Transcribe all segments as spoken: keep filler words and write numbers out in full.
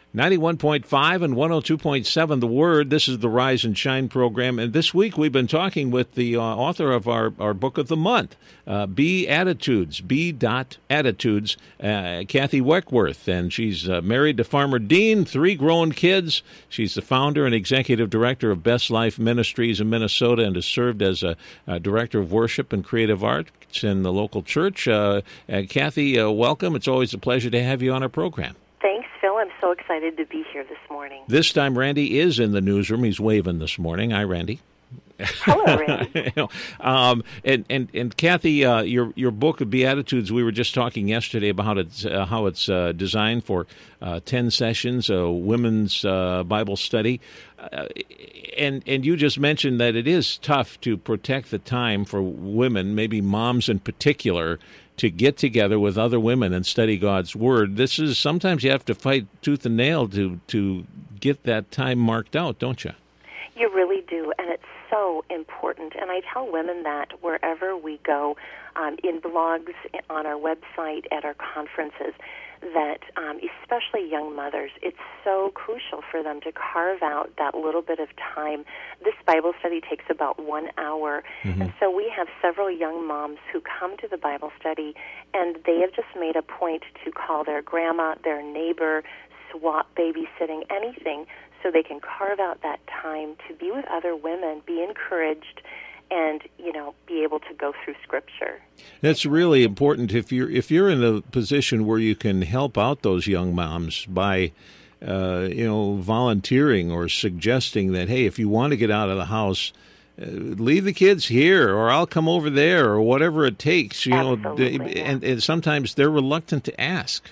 ninety-one point five and one oh two point seven The Word. This is the Rise and Shine program. And this week we've been talking with the uh, author of our, our book of the month, uh, Beatitudes, B. Attitudes, uh, Kathy Weckworth. And she's uh, married to Farmer Dean, three grown kids. She's the founder and executive director of Best Life Ministries in Minnesota and has served as a, a director of worship and creative arts in the local church. Uh, uh, Kathy, uh, welcome. It's always a pleasure to have you on our program. Thanks, Phil. I'm so excited to be here this morning. This time, Randy is in the newsroom. He's waving this morning. Hi, Randy. Hello, Randy. um, and, and, and Kathy, uh, your your book of Beatitudes, we were just talking yesterday about how it's, uh, how it's uh, designed for uh, ten sessions, a women's uh, Bible study. Uh, and, and you just mentioned that it is tough to protect the time for women, maybe moms in particular, to get together with other women and study God's Word. This is sometimes you have to fight tooth and nail to to get that time marked out, don't you? You really do, and it's so important. And I tell women that wherever we go, um, in blogs, on our website, at our conferences, that um, especially young mothers, it's so crucial for them to carve out that little bit of time. This Bible study takes about one hour, mm-hmm. and so we have several young moms who come to the Bible study, and they have just made a point to call their grandma, their neighbor, swap babysitting, anything, so they can carve out that time to be with other women, be encouraged, and, you know, be able to go through Scripture. That's really important. If you're if you're in a position where you can help out those young moms by, uh, you know, volunteering or suggesting that, hey, if you want to get out of the house, uh, leave the kids here, or I'll come over there, or whatever it takes. You Absolutely, know, yeah. and, and sometimes they're reluctant to ask.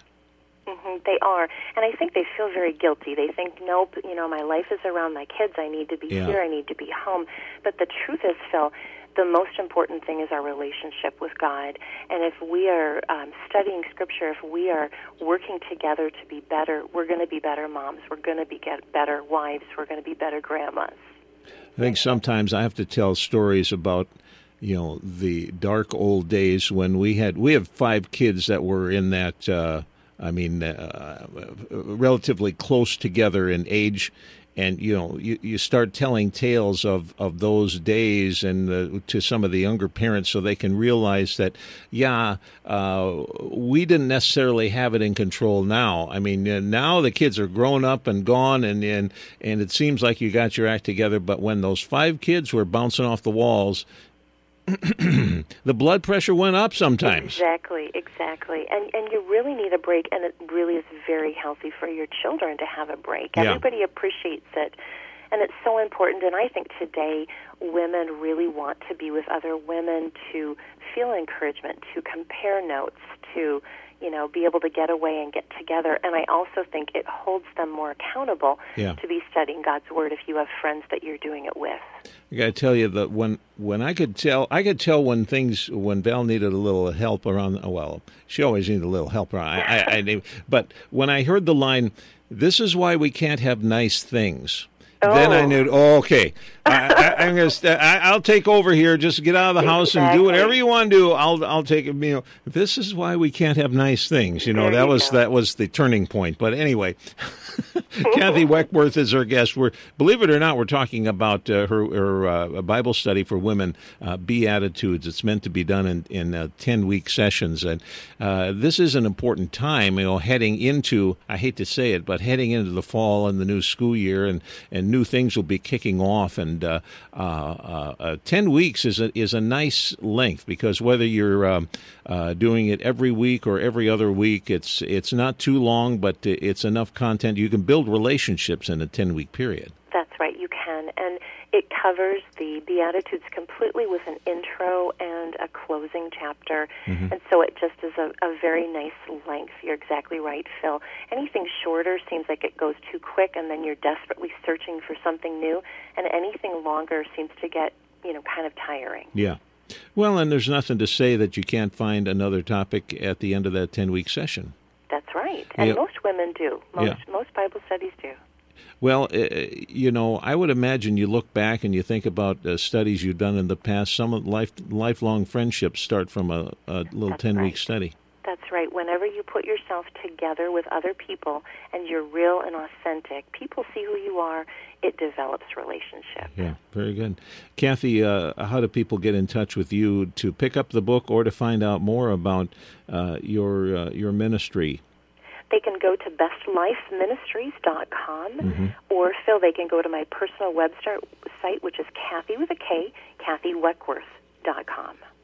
They are, and I think they feel very guilty. They think, nope, you know, my life is around my kids. I need to be yeah. here. I need to be home. But the truth is, Phil, the most important thing is our relationship with God. And if we are um, studying Scripture, if we are working together to be better, we're going to be better moms. We're going to be get better wives. We're going to be better grandmas. I think sometimes I have to tell stories about, you know, the dark old days when we had, we have five kids that were in that, uh, I mean, uh, relatively close together in age, and you know, you, you start telling tales of, of those days and uh, to some of the younger parents, so they can realize that, yeah, uh, we didn't necessarily have it in control now. I mean, uh, now the kids are grown up and gone, and, and and it seems like you got your act together. But when those five kids were bouncing off the walls, the blood pressure went up sometimes. Exactly, exactly. And and you really need a break, and it really is very healthy for your children to have a break. Yeah. Everybody appreciates it, and it's so important. And I think today women really want to be with other women, to feel encouragement, to compare notes, to, you know, be able to get away and get together. And I also think it holds them more accountable yeah. to be studying God's Word if you have friends that you're doing it with. I got to tell you that when when I could tell, I could tell when things, when Val needed a little help around, well, she always needed a little help around, I, I, I, but when I heard the line, "This is why we can't have nice things," Oh. then I knew, oh, okay, I, I, I'm gonna st- I, I'll take over here. Just get out of the house exactly. and do whatever you want to do. I'll I'll take it. You know, this is why we can't have nice things. You know, there that you was go. that was the turning point. But anyway, Kathy Weckworth is our guest. We're, believe it or not, we're talking about uh, her her uh, Bible study for women, uh, Beatitudes. It's meant to be done in in uh, ten week sessions, and uh, this is an important time. You know, heading into, I hate to say it, but heading into the fall and the new school year, and and new things will be kicking off, and uh, uh, uh, uh, ten weeks is a, is a nice length, because whether you're um, uh, doing it every week or every other week, it's it's not too long, but it's enough content. You can build relationships in a ten-week period. That's right, you can, and it covers the Beatitudes completely with an intro and a closing chapter, mm-hmm. and so it just is a, a very nice length. You're exactly right, Phil. Anything shorter seems like it goes too quick, and then you're desperately searching for something new, and anything longer seems to get, you know, kind of tiring. Yeah. Well, and there's nothing to say that you can't find another topic at the end of that ten-week session. That's right, and yeah. most women do. Most yeah. most Bible studies do. Well, uh, you know, I would imagine you look back and you think about uh, studies you've done in the past. Some of life lifelong friendships start from a, a little ten-week right. study. That's right. Whenever you put yourself together with other people and you're real and authentic, people see who you are. It develops relationship. Yeah, very good. Kathy, uh, how do people get in touch with you to pick up the book or to find out more about uh, your uh, your ministry? They can go to best life ministries dot com, mm-hmm. or, Phil, they can go to my personal website, which is Kathy with a K, Kathy Weckworth dot com.